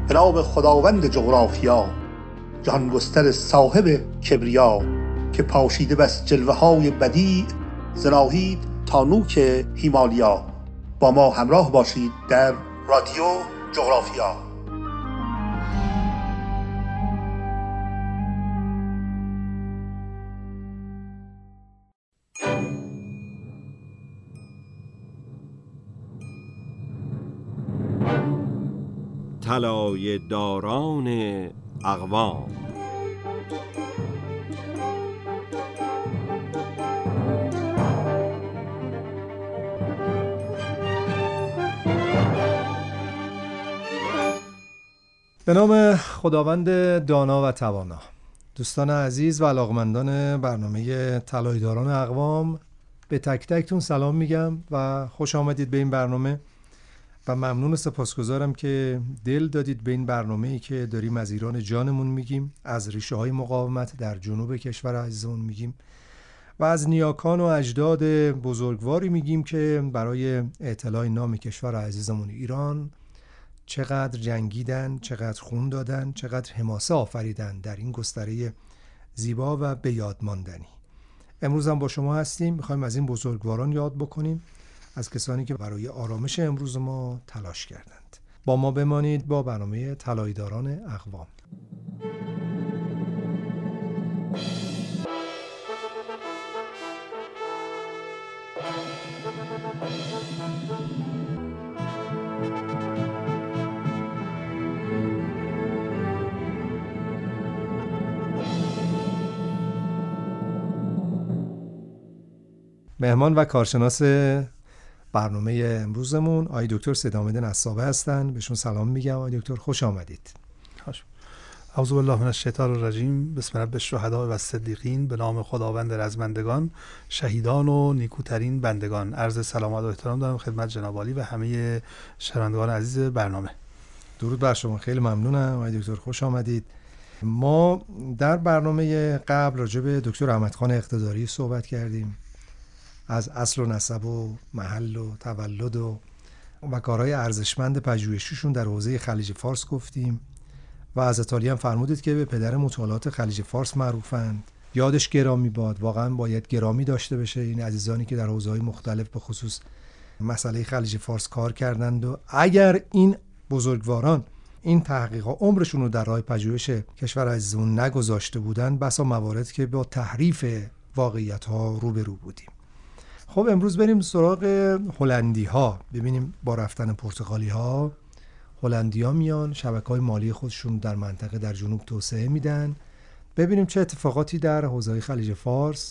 به نام خداوند جغرافیا، جهان گستر صاحب کبریا، که پاشیده بس جلوه های بدیع، ز ناهید تا نوک هیمالیا. با ما همراه باشید در رادیو جغرافیا. طلایه داران اقوام. به نام خداوند دانا و توانا. دوستان عزیز و علاقمندان برنامه طلایه داران اقوام، به تک تکتون سلام میگم و خوش آمدید به این برنامه و ممنون و سپاسگزارم که دل دادید به این برنامه‌ای که داریم از ایران جانمون میگیم، از ریشه های مقاومت در جنوب کشور عزیزمون میگیم و از نیاکان و اجداد بزرگواری میگیم که برای اعتلاع نام کشور عزیزمون ایران چقدر جنگیدن، چقدر خون دادن، چقدر حماسه آفریدن در این گستره زیبا و به یاد ماندنی. امروز هم با شما هستیم، میخوایم از این بزرگواران یاد بکنیم، از کسانی که برای آرامش امروز ما تلاش کردند. با ما بمانید با برنامه طلایه داران اقوام. مهمان و کارشناس برنامه امروزمون آقای دکتر سیدآمد نسابه هستن. بهشون سلام میگم. آقای دکتر خوش آمدید. اعوذ بالله من الشیطان الرجیم. بسم رب الشهداء و الصدیقین. به نام خداوند رزمندگان، شهیدان و نیکوترین بندگان. عرض سلامت و احترام دارم خدمت جناب عالی و همه شنوندگان عزیز برنامه. درود بر شما. خیلی ممنونم آقای دکتر، خوش آمدید. ما در برنامه قبل راجع به دکتر احمدخان اقتداری صحبت کردیم، از اصل و نسب و محل و تولد و کارهای ارزشمند پژوهشیشون در حوزه خلیج فارس گفتیم و از عالی هم فرمودید که به پدر مطالعات خلیج فارس معروفند. یادش گرامی باد. واقعا باید گرامی داشته بشه این عزیزانی که در حوزه‌های مختلف به خصوص مسئله خلیج فارس کار کردند و اگر این بزرگواران این تحقیقا عمرشون رو در راه پژوهش کشور عزیزمون نگذاشته بودند، بسا موارد که با تحریف واقعیت‌ها روبرو بودیم. خب امروز بریم سراغ هلندی ها، ببینیم با رفتن پرتغالی ها هلندی ها میان شبکه‌های مالی خودشون در منطقه در جنوب توسعه میدن، ببینیم چه اتفاقاتی در حوزه خلیج فارس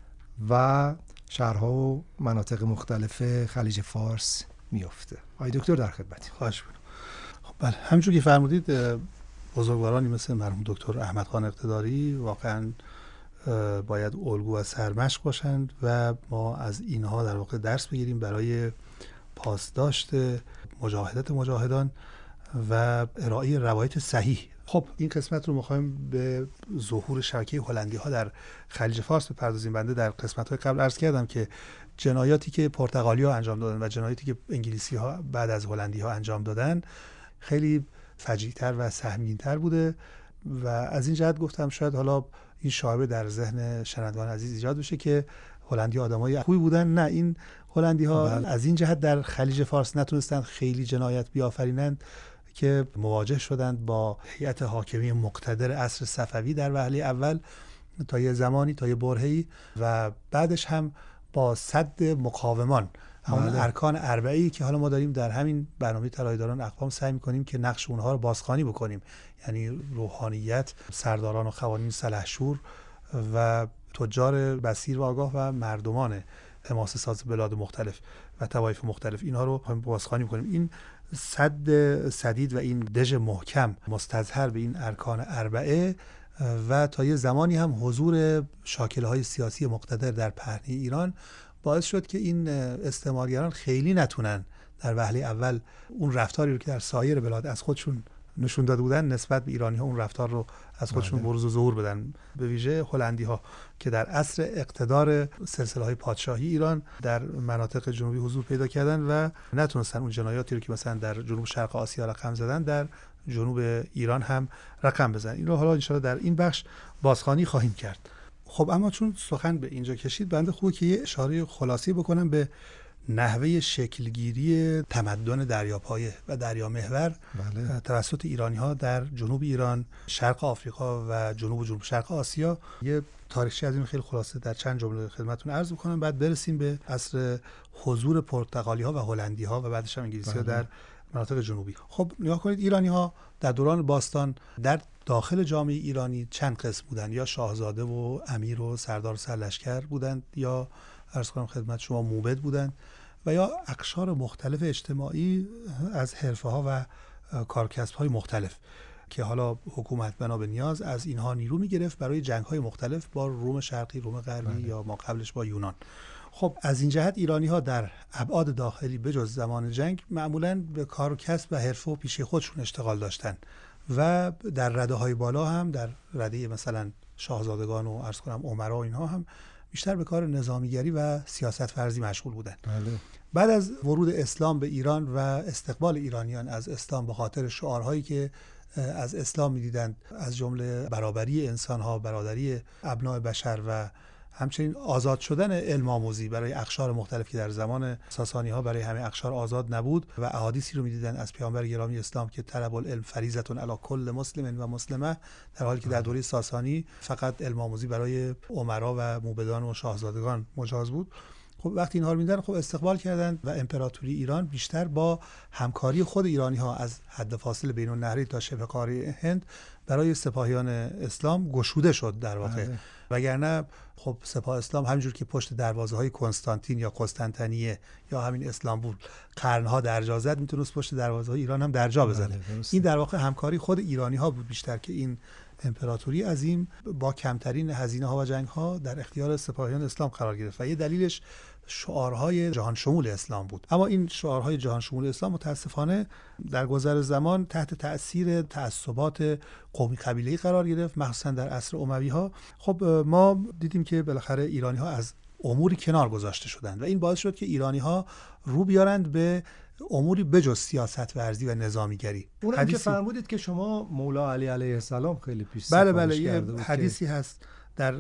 و شهرها و مناطق مختلف خلیج فارس میفته. آقای دکتر در خدمتی. خواهش می‌کنم. خب بله، همونجوری که فرمودید بزرگوارانی مثل مرحوم دکتر احمدخان اقتداری واقعاً باید الگو و سرمشق باشند و ما از اینها در واقع درس بگیریم برای پاسداشت مجاهدت مجاهدان و ارائه روایت صحیح. خب این قسمت رو می‌خوایم به ظهور شبکه هلندی ها در خلیج فارس بپردازیم. بنده در قسمت‌های قبل عرض کردم که جنایاتی که پرتغالی ها انجام دادن و جنایاتی که انگلیسی ها بعد از هلندی ها انجام دادن خیلی فجیع‌تر و سهمگین‌تر بوده و از این جهت گفتم شاید حالا این شایبه در ذهن شنوندگان عزیز ایجاد بشه که هلندی آدمای خوبی بودن. نه، این هلندی ها از این جهت در خلیج فارس نتونستن خیلی جنایت بیافرینند که مواجه شدند با هیئت حاکمی مقتدر عصر صفوی در وهله اول تا یه زمانی، تا یه برهه‌ای، و بعدش هم با سد مقاومان، همون ارکان اربعه‌ای که حالا ما داریم در همین برنامه طلایه داران اقوام سعی می‌کنیم که نقش اونها رو بازخوانی بکنیم، یعنی روحانیت، سرداران و خوانین سلحشور و تجار بصیر و آگاه و مردمان حماسه ساز بلاد مختلف و طوایف مختلف، اینها رو بازخوانی می‌کنیم. این سد سدید و این دژ محکم مستظهر به این ارکان اربعه و تا یه زمانی هم حضور شاکله‌های سیاسی مقتدر در پهنه ایران باعث شد که این استعمارگران خیلی نتونن در وهله اول اون رفتاری رو که در سایر بلاد از خودشون نشون داده بودن نسبت به ایرانی ها اون رفتار رو از خودشون بروز و ظهور بدن. به ویژه هلندی ها که در عصر اقتدار سلسله های پادشاهی ایران در مناطق جنوبی حضور پیدا کردن و نتونستن اون جنایاتی رو که مثلا در جنوب شرق آسیا رقم زدن در جنوب ایران هم رقم بزنن. این رو حالا ان شاءالله در این بخش بازخوانی خواهیم کرد. خب اما چون سخن به اینجا کشید، بنده خوبه که یه اشاره خلاصی بکنم به نحوه شکلگیری تمدن دریاپایه و دریامحور توسط ایرانی‌ها در جنوب ایران، شرق آفریقا و جنوب شرق آسیا. یه تاریخچه از این خیلی خلاصه در چند جمله خدمتتون عرض می‌کنم، بعد برسیم به عصر حضور پرتغالی‌ها و هلندی‌ها و بعدش هم انگلیسی‌ها در مناطق جنوبی. خب نگاه کنید، ایرانی‌ها در دوران باستان در داخل جامعه ایرانی چند قسم بودند، یا شاهزاده و امیر و سردار سرلشکر بودند، یا عرض کنم خدمت شما موبد بودند، و یا اقشار مختلف اجتماعی از حرفه‌ها و کارکسب‌های مختلف که حالا حکومت بنا به نیاز از اینها نیرو می‌گرفت برای جنگ‌های مختلف با روم شرقی، روم غربی یا ما قبلش با یونان. خب از این جهت ایرانی‌ها در ابعاد داخلی بجز زمان جنگ معمولاً به کار و کسب و حرفه و پیشه خودشون اشتغال داشتن و در رده‌های بالا هم، در رده مثلا شاهزادگان و عرض کنم امرا و اینها هم بیشتر به کار نظامیگری و سیاست ورزی مشغول بودن. بعد از ورود اسلام به ایران و استقبال ایرانیان از اسلام به خاطر شعارهایی که از اسلام می‌دیدند، از جمله برابری انسان‌ها، برادری ابناء بشر و همچنین آزاد شدن علم آموزی برای اقشار مختلف که در زمان ساسانی‌ها برای همه اقشار آزاد نبود، و احادیثی رو می‌دیدن از پیامبر گرامی اسلام که طلب العلم فریضة علی کل مسلم و مسلمه، در حالی که در دوره ساسانی فقط علم آموزی برای امرا و موبدان و شاهزادگان مجاز بود. خب وقتی اینها رو می‌دیدن، خب استقبال کردند و امپراتوری ایران بیشتر با همکاری خود ایرانی‌ها از حد فاصل بین النهرین تا شبه قاره هند برای سپاهیان اسلام گشوده شد در واقع. وگرنه خب سپاه اسلام همینجور که پشت دروازه‌های کنستانتین یا قسطنطنیه یا همین اسلامبول قرنها درجا زد، میتونست پشت دروازه‌های ایران هم درجا بزنه. این در واقع همکاری خود ایرانی‌ها بود بیشتر که این امپراتوری عظیم با کمترین هزینه‌ها و جنگ‌ها در اختیار سپاهیان اسلام قرار گرفت و یه دلیلش شعارهای جهان شمول اسلام بود. اما این شعارهای جهان شمول اسلام متاسفانه در گذر زمان تحت تأثیر تعصبات قومی قبیله‌ای قرار گرفت، مخصوصا در عصر اموی‌ها. خب ما دیدیم که بالاخره ایرانی‌ها از اموری کنار گذاشته شدند و این باعث شد که ایرانی‌ها رو بیارند به اموری بجز سیاست ورزی و نظامیگری. اونم که فرمودید که شما مولا علی علیه السلام خیلی پیش بله یه حدیثی هست در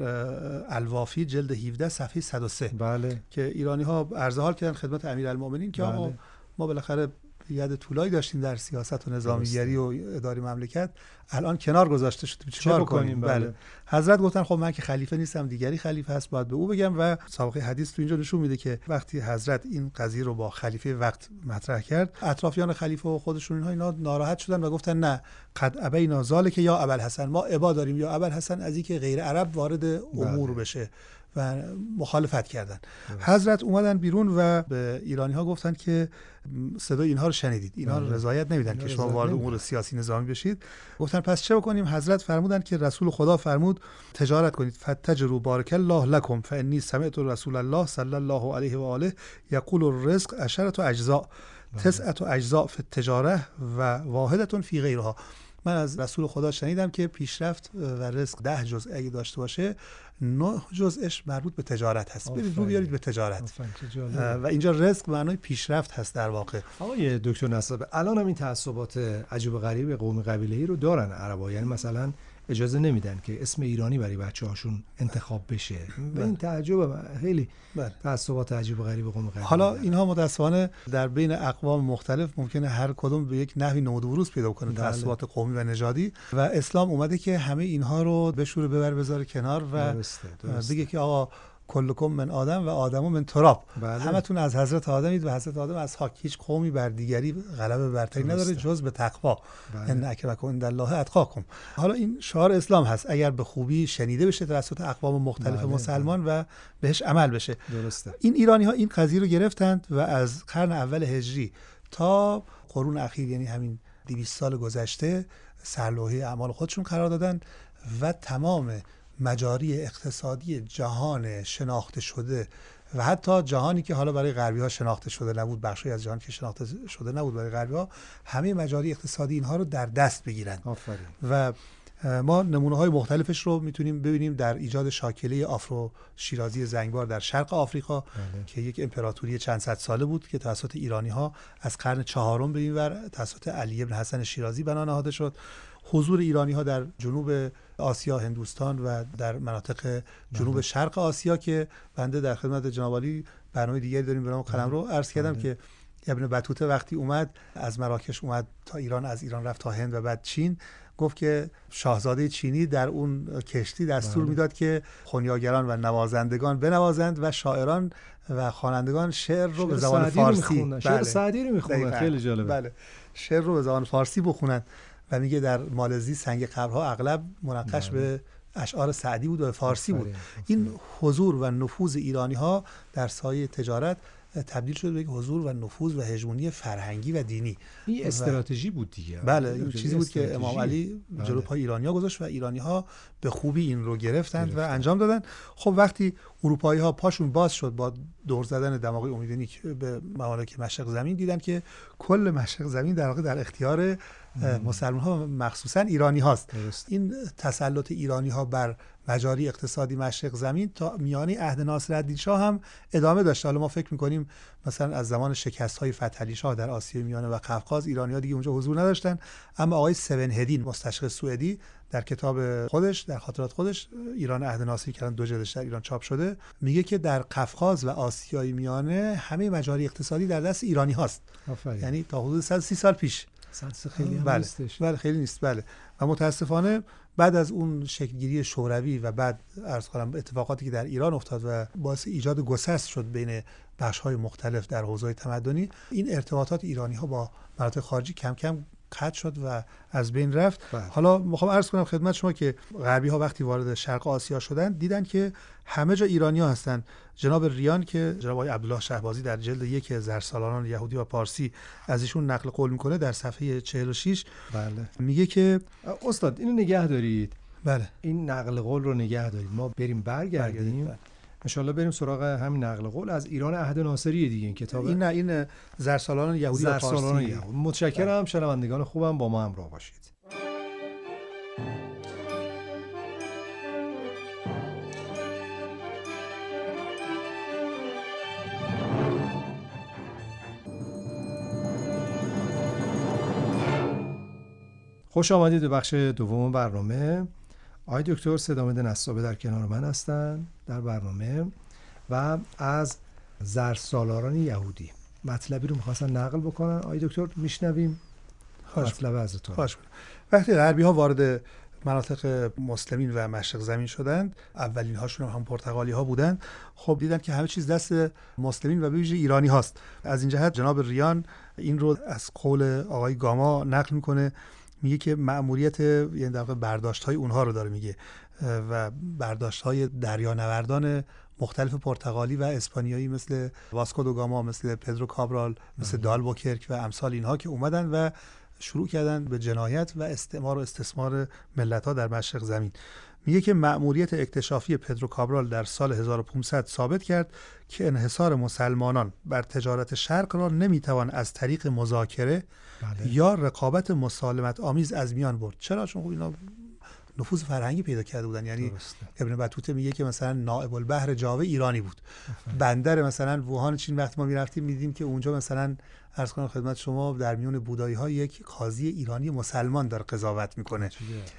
الوافی جلد 17 صفحه 103 که ایرانی‌ها عرض حال کردن خدمت امیرالمومنین که آقا ما بالاخره ید طولایی داشتیم در سیاست و نظامیگری و اداره مملکت، الان کنار گذاشته شده، چیکار کنیم؟ بله. حضرت گفتن خب من که خلیفه نیستم، دیگری خلیفه هست، باید به او بگم. و سابقه حدیث تو اینجا نشون میده که وقتی حضرت این قضیه رو با خلیفه وقت مطرح کرد، اطرافیان خلیفه و خودشون اینا ناراحت شدن و گفتن نه قد ابینا ذالک یا ابوالحسن، ما ابا داریم یا ابوالحسن از اینکه غیر عرب وارد امور بشه و مخالفت کردن. حضرت اومدن بیرون و به ایرانی‌ها گفتن که صدای اینها رو شنیدید، اینها رو رضایت نمیدن که شما وارد امور سیاسی نظامی بشید. گفتن پس چه بکنیم؟ حضرت فرمودن که رسول خدا فرمود تجارت کنید، فتجروا بارک الله لكم فانی سمعت رسول الله صلی الله علیه و آله یقول الرزق عشرة اجزاء 9 اجزاء فی التجاره و واحدة فی غیرها. من از رسول خدا شنیدم که پیشرفت و رزق 10 جزء اگه داشته باشه 9 جزءش مربوط به تجارت هست. برید رو بیارید به تجارت. و اینجا رزق معنای پیشرفت هست در واقع. آقای دکتر نصابه، الان هم این تعصبات عجیب و غریب قومی قبیله‌ای رو دارن عربا، یعنی مثلا اجازه نمیدن که اسم ایرانی برای بچه‌هاشون انتخاب بشه. و این تعجب خیلی تعصبات عجیب و غریب قومی قبیله. حالا اینها متأسفانه در بین اقوام مختلف ممکنه هر کدوم به یک نحوی نمود و بروز پیدا کنه، تعصبات قومی و نژادی، و اسلام اومده که همه اینها رو بشوره بذاره کنار و بگه که آقا کلکم من آدم و آدم من تراب. همتون از حضرت آدمید و حضرت آدم از خاک. هیچ قومی بر دیگری غلبه برتری نداره جز به تقوا. ان اکرمکم عند الله اتقاکم. حالا این شعار اسلام هست، اگر به خوبی شنیده بشه توسط اقوام مختلف مسلمان و بهش عمل بشه. درسته. این ایرانی ها این قضیه رو گرفتند و از قرن اول هجری تا قرون اخیر، یعنی همین 200 سال گذشته، سرلوحه اعمال خودشون قرار دادن و تمام مجاری اقتصادی جهان شناخته شده و حتی جهانی که حالا برای غربی ها شناخته شده نبود، بخشی از جهان که شناخته شده نبود برای غربی ها، همه مجاری اقتصادی اینها رو در دست بگیرن. آفرین. و ما نمونه‌های مختلفش رو میتونیم ببینیم در ایجاد شاکله آفرو شیرازی زنگبار در شرق آفریقا که یک امپراتوری چند صد ساله بود که توسط ایرانی‌ها از قرن 4 به این ور توسط علی بن حسن شیرازی بنا نهاده شد. حضور ایرانی‌ها در جنوب آسیا، هندوستان و در مناطق جنوب شرق آسیا که بنده در خدمت جناب عالی برنامه دیگری داریم به نام قلمرو عرض کردم که ابن بطوطه وقتی اومد از مراکش اومد تا ایران، از ایران رفت تا هند و بعد چین، گفت که شاهزاده چینی در اون کشتی دستور میداد که خنیاگران و نوازندگان بنوازند و شاعران و خوانندگان شعر رو به زبان فارسی، شعر سعدی رو میخوندن. خیلی جالبه. بله، شعر رو به زبان فارسی بخونن و میگه در مالزی سنگ قبرها اغلب منقش به اشعار سعدی بود و فارسی بود. این حضور و نفوذ ایرانی‌ها در سایه تجارت تبدیل شد به یک حضور و نفوذ و هژمونی فرهنگی و دینی. این استراتژی بود دیگه. بله، این چیزی بود که امام علی جلوی پای ایرانی‌ها گذاشت و ایرانی‌ها به خوبی این رو گرفتند و انجام دادن. خب وقتی اروپایی‌ها پاشون باز شد با دور زدن دماغی امیدنیک به ممالک مشرق زمین، دیدن که کل مشرق زمین در واقع در اختیار مسلمان‌ها مخصوصاً ایرانی‌هاست. این تسلط ایرانی‌ها بر مجاری اقتصادی مشرق زمین تا میانه عهد ناصرالدین شاه هم ادامه داشت. حالا ما فکر می‌کنیم مثلا از زمان شکست‌های فتحعلی شاه در آسیای میانه و قفقاز ایرانی‌ها دیگه اونجا حضور نداشتن، اما آقای سون هدین مستشرق سوئدی در کتاب خودش، در خاطرات خودش، ایران عهد ناصری که دو جلدش در ایران چاپ شده، میگه که در قفقاز و آسیای میانه همه مجاری اقتصادی در دست ایرانی هاست. یعنی تا حدود 130 سال پیش. خیلی هم نیستش. بله خیلی نیست. بله. و متاسفانه بعد از اون شکلگیری شوروی و بعد عرض کنم اتفاقاتی که در ایران افتاد و باعث ایجاد گسست شد بین بخش‌های مختلف در حوزه تمدنی، این ارتباطات ایرانی‌ها با مناطق خارجی کم کم قطع شد و از بین رفت. حالا میخوام عرض کنم خدمت شما که غربی‌ها وقتی وارد شرق آسیا شدن دیدن که همه جا ایرانی‌ها هستن. جناب ریان که جناب آقای عبدالله شهبازی در جلد 1 زرسالاران یهودی و پارسی از ایشون نقل قول میکنه در صفحه 46 میگه که استاد اینو نگه دارید. بله، این نقل قول رو نگه دارید، ما بریم برگردیم انشالله بریم سراغ همین نقل قول از ایران عهد ناصری دیگه. این کتاب این زرسالاران یهودی و پارسی. متشکرم. شنوندگان خوبم با ما همراه باشید. خوش آمدید به بخش دوم برنامه. آقای دکتر سیدآمد نسابه در کنار من هستن در برنامه و از زرسالاران یهودی مطلبی رو می‌خواستن نقل بکنن. آقای دکتر میشنویم مطلب ازتون. وقتی غربی‌ها وارد مناطق مسلمین و مشرق زمین شدند، اولین هاشون هم پرتغالی ها بودند. خب دیدن که همه چیز دست مسلمین و به ویژه ایرانی هاست. از این جهت جناب ریان این رو از قول آقای گاما نقل میکنه، میگه که مأموریت یعنی در واقع برداشت‌های اونها رو داره میگه و برداشت‌های دریانوردان مختلف پرتغالی و اسپانیایی مثل واسکو دو گاما، مثل پدرو کابرال، مثل دالبوکرک و امثال اینها که اومدن و شروع کردن به جنایت و استعمار و استثمار ملت‌ها در مشرق زمین. میگه که مأموریت اکتشافی پدرو کابرال در سال 1500 ثابت کرد که انحصار مسلمانان بر تجارت شرق را نمیتوان از طریق مذاکره یا رقابت مسالمت آمیز از میان برد. چرا؟ چون خب اینا نفوذ فرهنگی پیدا کرده بودن. یعنی ابن بطوطه میگه که مثلا نائب البحر جاوه ایرانی بود. بندر مثلا ووهان چین وقتی ما میرفتیم میدیدیم که اونجا مثلا عرض کنم خدمت شما در میون بودایی ها یک قاضی ایرانی مسلمان داره قضاوت میکنه.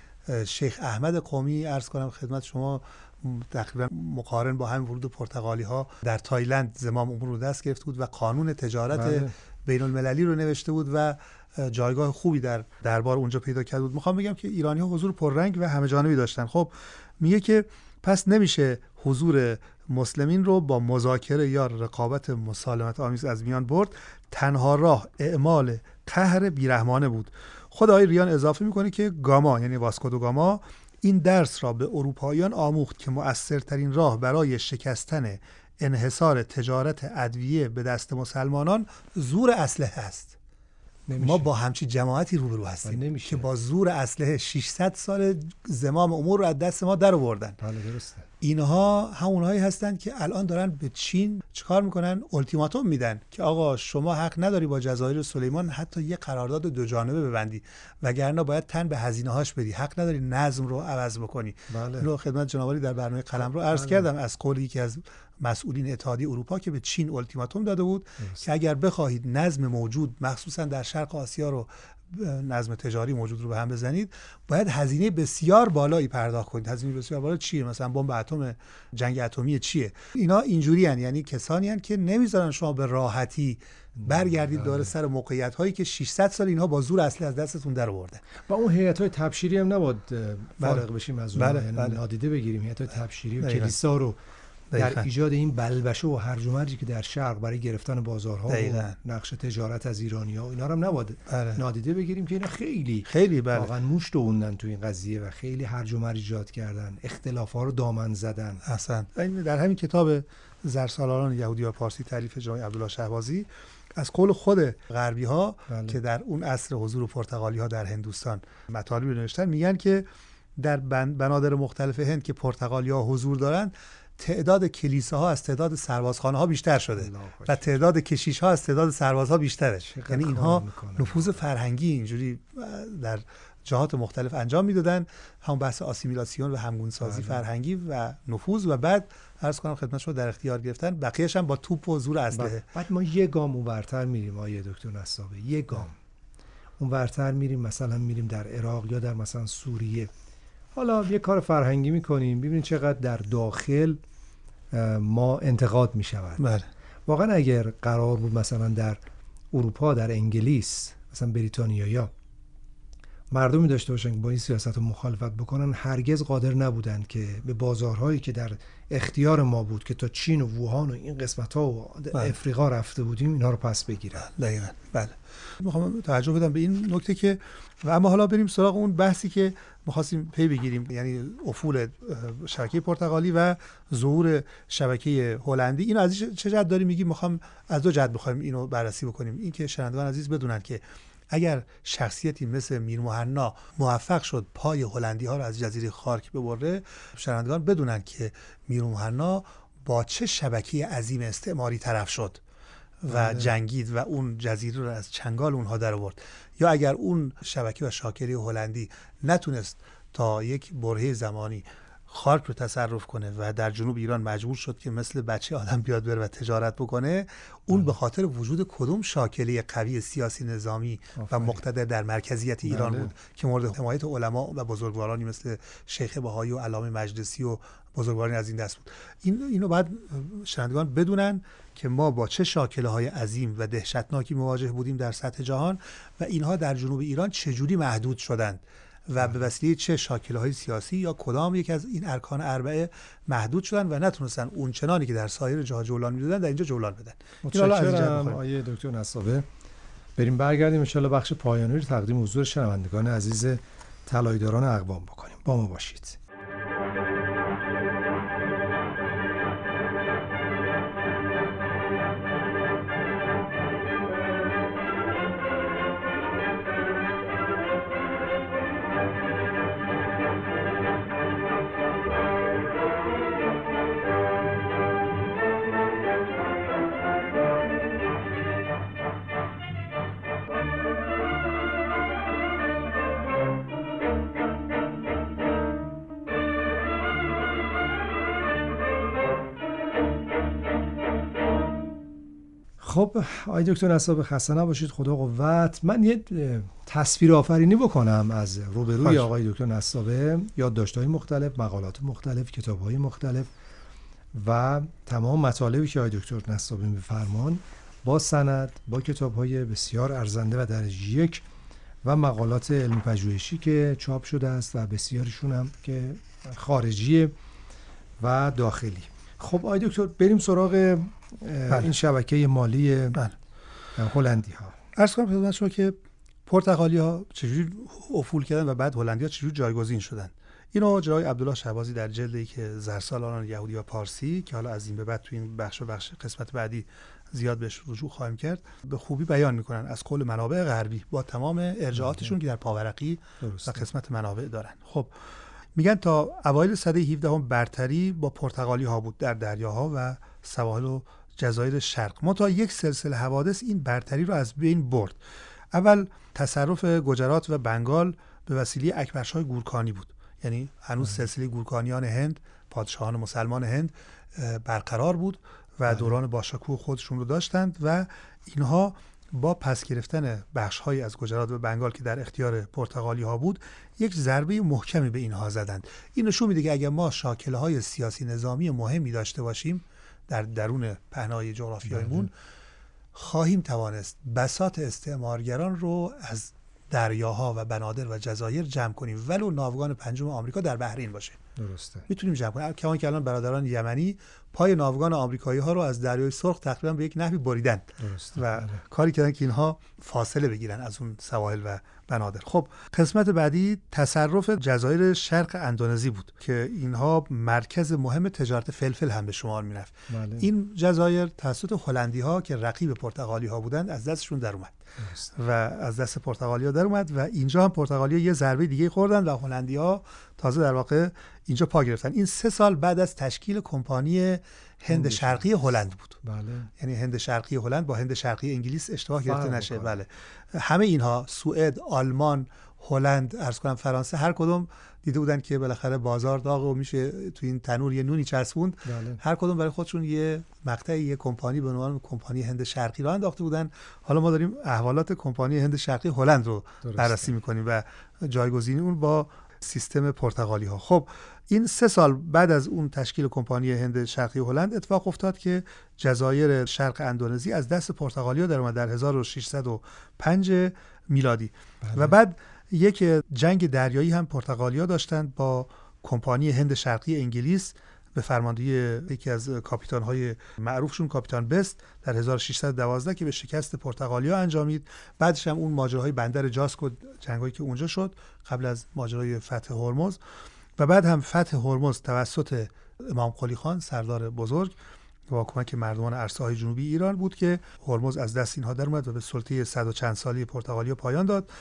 شیخ احمد قومی عرض کنم خدمت شما تقریبا مقارن با همین ورود پرتغالی ها در تایلند زمام امور رو دست گرفته بود و قانون تجارت بین المللی رو نوشته بود و جایگاه خوبی در دربار اونجا پیدا کرده بود. میخوام بگم که ایرانی ها حضور پررنگ و همه جانبی داشتن. خب میگه که پس نمیشه حضور مسلمین رو با مذاکره یا رقابت مسالمت آمیز از میان برد. تنها راه اعمال قهر بیرحمانه بود. خود آقای ریان اضافه میکنه که گاما یعنی واسکو دو گاما این درس را به اروپاییان آموخت که مؤثرترین راه برای شکستن انحصار تجارت ادویه به دست مسلمانان زور اسلحه است. ما با همچین جماعتی روبرو هستیم که با زور اسلحه 600 سال زمام امور رو از دست ما در آوردن. بله درسته. اینها همونهایی هستند که الان دارن به چین چیکار میکنن؟ التیماتوم میدن که آقا شما حق نداری با جزایر و سلیمان حتی یه قرارداد دو جانبه ببندی، وگرنه باید تن به هزینه هاش بدی، حق نداری نظم رو عوض بکنی. اینو خدمت جناب عالی در برنامه قلمرو عرض کردم از قول یکی از مسئولین اتحادیه اروپا که به چین التیماتوم داده بود که اگر بخواهید نظم موجود مخصوصا در شرق آسیا رو، نظم تجاری موجود رو به هم بزنید، باید هزینه بسیار بالایی پرداخت کنید. هزینه بسیار بالا چیه؟ مثلا بمب اتم، جنگ اتمی چیه؟ اینا اینجوری هن. یعنی کسانی هن که نمیذارن شما به راحتی برگردید دور سر موقعیت هایی که 600 سال اینها با زور اصلی از دستتون در آورده. و اون هیئت های تبشیری هم نباید فارغ بشیم از اون، یعنی نادیده بگیریم هیئت های تبشیری و کلیسا رو در ایجاد این بلبشه و هرج و مرجی که در شرق برای گرفتن بازارها و نقش تجارت از ایرانی‌ها اینا رو هم نباید نادیده بگیریم که اینا خیلی واقعا موش دووندن تو این قضیه و خیلی هرج و مرج ایجاد کردن، اختلاف‌ها رو دامن زدن. اصلا در همین کتاب زرسالاران یهودی و پارسی تالیف جناب عبدالله شهبازی از قول خود غربی‌ها که در اون عصر حضور پرتغالی‌ها در هندوستان مطالبی نوشتن، میگن که در بنادر مختلف هند که پرتغالی‌ها حضور دارن، تعداد کلیساها از تعداد سربازخانه‌ها بیشتر شده و تعداد کشیش‌ها از تعداد سربازها بیشتره. یعنی اینها نفوذ فرهنگی اینجوری در جهات مختلف انجام میدادن، هم بحث آسیمیلاسیون و همگونسازی فرهنگی و نفوذ، و بعد عرض کنم خدمت شما در اختیار گرفتن، بقیه‌اش هم با توپ و زور اسلحه. بعد ما یه گام اونورتر میریم آیه دکتر نصابه، یه گام اونورتر میریم، مثلا میریم در عراق یا در مثلا سوریه، حالا یه کار فرهنگی میکنیم، ببینید چقدر در داخل ما انتقاد میشود. بله. واقعا اگر قرار بود مثلا در اروپا، در انگلیس، مثلا بریتانیا مردمی داشته باشن که با این سیاست رو مخالفت بکنن، هرگز قادر نبودند که به بازارهایی که در اختیار ما بود که تا چین و ووهان و این قسمت‌ها و افریقا رفته بودیم، اینها رو پس بگیرن. دقیقاً. بله. میخوام توجه بدم به این نکته که و اما حالا بریم سراغ اون بحثی که می‌خواستیم پی بگیریم، یعنی افول شبکه پرتغالی و ظهور شبکه هلندی. اینو از چه جهت داریم میگیم؟ میخوام از دو جهت بخوایم اینو بررسی بکنیم. این که شنوندگان عزیز بدونن که اگر شخصیتی مثل میر مهنا موفق شد پای هلندی ها رو از جزیره خارک ببره، شنوندگان بدونن که میر مهنا با چه شبکه عظیم استعماری طرف شد و جنگید و اون جزیره رو از چنگال اونها در آورد. یا اگر اون شبکه و شاکری هلندی نتونست تا یک برهه زمانی خارک رو تصرف کنه و در جنوب ایران مجبور شد که مثل بچه آدم بیاد بره و تجارت بکنه، اون به خاطر وجود کدوم شاکله قوی سیاسی نظامی و مقتدر در مرکزیت ایران بود که مورد حمایت علما و بزرگوارانی مثل شیخ بهایی و علامه مجلسی و بزرگوارانی از این دست بود. اینو بعد شنوندگان بدونن که ما با چه شاکله‌های عظیم و دهشتناکی مواجه بودیم در سطح جهان و اینها در جنوب ایران چجوری محدود شدند و به وسیله چه شاکله‌های سیاسی یا کدام یک از این ارکان اربعه محدود شدن و نتونستن اون چنانی که در سایر جاها جولان میدادن در اینجا جولان بدن. متشکرم آقای دکتر نصابه. بریم برگردیم ان شاءالله بخش پایانی رو تقدیم حضور شنوندگان عزیز طلایه‌داران اقوام بکنیم. با ما باشید. خب آقای دکتر نصابه خسته نباشید، خدا قوت. من یه تصویر آفرینی بکنم از روبروی آقای دکتر نصابه، یادداشت‌های مختلف، مقالات مختلف، کتاب‌های مختلف و تمام مطالبی که آقای دکتر نصابه می‌فرمان با سند، با کتاب‌های بسیار ارزنده و درجه یک و مقالات علمی پژوهشی که چاپ شده است و بسیاریشون هم که خارجی و داخلی. خب آقای دکتر بریم سراغ این شبکه مالی هلندی ها. عرض کنم خدمت شما که پرتغالی ها چجوری افول کردن و بعد هلندی ها چجوری جایگزین شدن. اینو جناب عبدالله شهبازی در جلدی که زرسالاران یهودی و پارسی که حالا از این به بعد تو این بخش قسمت بعدی زیاد بهش رجوع خواهیم کرد به خوبی بیان میکنن از قول منابع غربی با تمام ارجاعاتشون که در پاورقی و قسمت منابع دارن. خب میگن تا اوایل سده 17 برتری با پرتغالی ها بود در دریاها و سواحل و جزایر شرق. منتها یک سلسله حوادث این برتری رو از بین برد. اول تصرف گجرات و بنگال به وسیله اکبرشاه گورکانی بود، یعنی هنوز سلسله گورکانیان هند، پادشاهان مسلمان هند برقرار بود و دوران باشکوه خودشون رو داشتند و اینها با پس گرفتن بخش‌هایی از گجرات و بنگال که در اختیار پرتغالی ها بود یک ضربه محکمی به اینها زدند. این نشون میده که اگر ما شاکله‌های سیاسی نظامی مهمی داشته باشیم در درون پهنای جغرافیاییمون، خواهیم توانست بساط استعمارگران رو از دریاها و بنادر و جزایر جمع کنیم، ولو ناوگان پنجم آمریکا در بحرین باشه. درسته. میتونیم جمع کنیم. کما که الان برادران یمنی پای ناوگان آمریکایی ها رو از دریای سرخ تقریبا به یک نحوی بریدن و کاری کردن که اینها فاصله بگیرن از اون سواحل و بنادر. خب قسمت بعدی تصرف جزایر شرق اندونزی بود که اینها مرکز مهم تجارت فلفل هم به شمار میرفت. این جزایر توسط هلندی ها که رقیب پرتغالی ها بودند از دستشون در اومد و از دست پرتغالی ها در اومد و اینجا هم پرتغالی ها یه ضربه دیگه خوردن و هلندی ها تازه در واقع اینجا پا گرفتن. این 3 سال بعد از تشکیل کمپانی هند شرقی هلند بود. بله. یعنی هند شرقی هلند با هند شرقی انگلیس اشتباه گرفته نشه. بله. همه اینها سوئد، آلمان، هلند، عرض کنم فرانسه، هر کدوم دیده بودن که بالاخره بازار داغه و میشه تو این تنور یه نونی چسبوند. بله. هر کدوم برای خودشون یه مقطعی یه کمپانی به عنوان کمپانی هند شرقی رو انداخته بودن. حالا ما داریم احوالات کمپانی هند شرقی هلند رو بررسی می‌کنیم و جایگزینی اون با سیستم پرتغالی ها. خب این 3 سال بعد از اون تشکیل کمپانی هند شرقی هلند اتفاق افتاد که جزایر شرق اندونزی از دست پرتغالی ها در اومد در 1605 میلادی. بله. و بعد یک جنگ دریایی هم پرتغالی ها داشتند با کمپانی هند شرقی انگلیس به فرماندهی یکی از کاپیتان های معروفشون کاپیتان بست در 1612 که به شکست پرتغالی ها انجامید. بعدش هم اون ماجراهای بندر جاسکو، جنگایی که اونجا شد قبل از ماجرای فتح هرمز، و بعد هم فتح هرمز توسط امام قلی خان سردار بزرگ با کمک مردمان عرصه‌های جنوبی ایران بود که هرمز از دست اینها در اومد و به سلطه 100 و چند سالی پرتغالی پایان داد.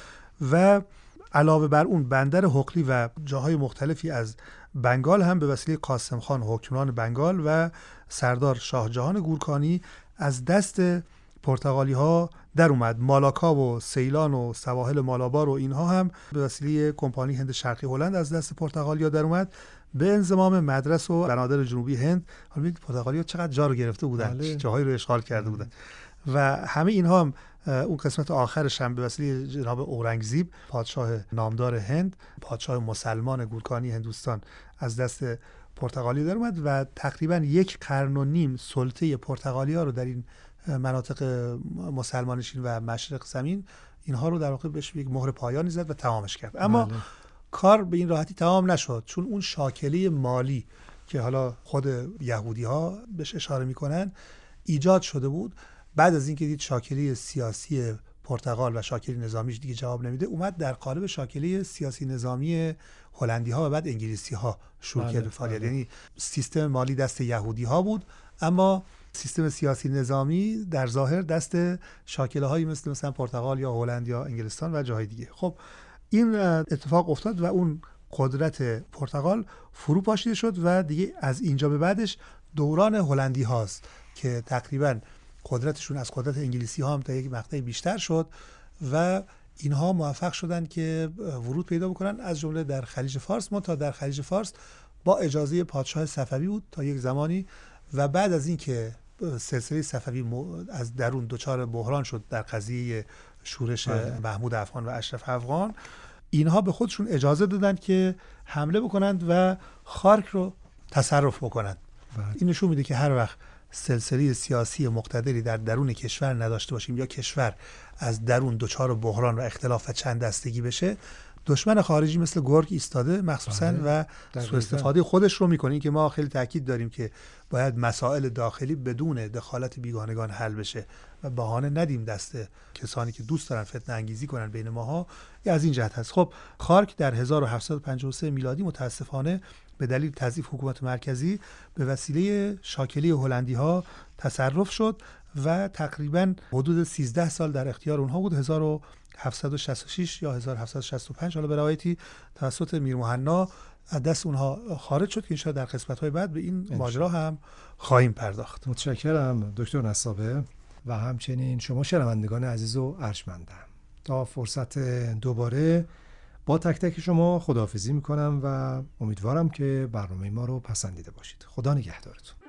و علاوه بر اون بندر حقلی و جاهای مختلفی از بنگال هم به وسیله قاسم خان حکمران بنگال و سردار شاه جهان گورکانی از دست پرتغالی ها در اومد. مالاکا و سیلان و سواحل مالابار و اینها هم به وسیله کمپانی هند شرقی هلند از دست پرتغالی ها در اومد به انضمام مدرس و بنادر جنوبی هند. حالا ببینید پرتغالی ها چقدر جا رو گرفته بودن، جاهایی رو اشغال کرده بودن و همه اینها هم اون قسمت آخرش هم به وسیله جناب اورنگزیب پادشاه نامدار هند، پادشاه مسلمان گورکانی هندوستان، از دست پرتغالی در اومد و تقریبا 1.5 قرن سلطه پرتغالی ها رو در این مناطق مسلمانشین و مشرق زمین اینها رو در واقع بهش یک مهر پایانی زد و تمامش کرد. اما کار به این راحتی تمام نشد، چون اون شاکله مالی که حالا خود یهودی ها بهش اشاره میکنن ایجاد شده بود. بعد از اینکه دید شاکله سیاسی پرتغال و شاکله نظامیش دیگه جواب نمیده، اومد در قالب شاکله سیاسی نظامی هلندی ها و بعد انگلیسی ها شروع کرد به فعالیت. یعنی سیستم مالی دست یهودی ها بود اما سیستم سیاسی نظامی در ظاهر دست شاکله هایی مثلا پرتغال یا هلند یا انگلستان و جاهای دیگه. خب این اتفاق افتاد و اون قدرت پرتغال فرو پاشیده شد و دیگه از اینجا به بعدش دوران هلندی هاست که تقریبا قدرتشون از قدرت انگلیسی ها هم تا یک مقطعی بیشتر شد و اینها موفق شدن که ورود پیدا بکنن از جمله در خلیج فارس. تا در خلیج فارس با اجازه پادشاه صفوی بود تا یک زمانی و بعد از اینکه سلسله صفوی از درون دچار بحران شد در قضیه شورش محمود افغان و اشرف افغان، اینها به خودشون اجازه دادن که حمله بکنند و خارک رو تصرف بکنند. این نشون میده که هر وقت سلسله سیاسی مقتدری در درون کشور نداشته باشیم یا کشور از درون دچار بحران و اختلاف و چند دستگی بشه، دشمن خارجی مثل گرگ ایستاده مخصوصا و سوء استفاده خودش رو میکنه. این که ما خیلی تاکید داریم که باید مسائل داخلی بدون دخالت بیگانگان حل بشه و بهانه ندیم دست کسانی که دوست دارن فتنه انگیزی کنن بین ماها. از این جهت هست. خب خارک در 1753 میلادی متاسفانه به دلیل تضعیف حکومت مرکزی به وسیله شاکله هلندی ها تصرف شد و تقریبا حدود 13 سال در اختیار اونها بود. 1766 یا 1765 حالا به روایتی توسط میر مهنا از دست اونها خارج شد که انشاء در قسمت‌های بعد به این ماجرا هم خواهیم پرداخت. متشکرم دکتر نسابه و همچنین شما شنوندگان عزیز و ارجمندم. تا فرصت دوباره با تک تک شما خداحافظی میکنم و امیدوارم که برنامه ما رو پسندیده باشید. خدا نگهدارتون.